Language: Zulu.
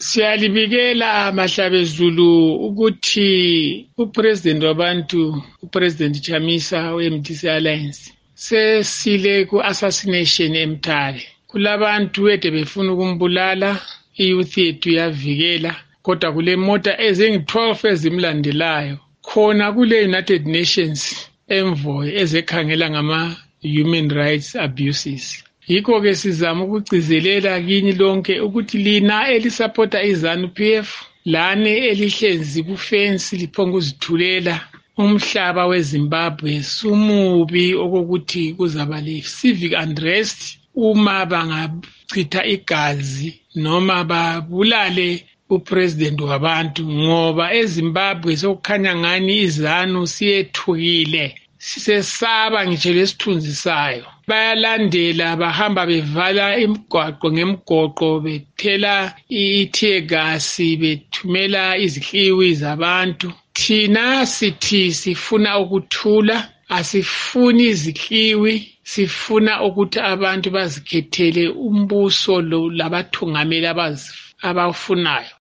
Siyalibikela Mahlabezulu ukuthi uPresident wabantu uPresident Chamisa weMDC Alliance sesile ku-assassination eMtale. Kulabantu ede befuna ukumbulala, iyouth yethu yavikela kodwa kule mota ezingi-12 ezimlandelayo khona kule United Nations envoy ezekhangela ngama-human rights abuses. Yikho-ke sizama ukugcizelela kini lonke ukuthi lina elisapota iZANU-PF lani elihlezi kufensi liphonga uzithulela umhlaba weZimbabwe sumubi okokuthi kuzaba le-civic unrest uma bangachitha igazi noma babulale upresident wabantu, ngoba eZimbabwe sokukhanya ngani iZANU siyethukile, sisesaba ngitsho lesithunzi sayo. Bayalandela bahamba bevala imigwaqo ngemgoqo, bethela i-tear gas, bethumela izihliwi zabantu. Thina sithi sifuna ukuthula, asifuni izihliwi, sifuna ukuthi abantu bazikhethele umbuso lo labathungameli abawufunayo.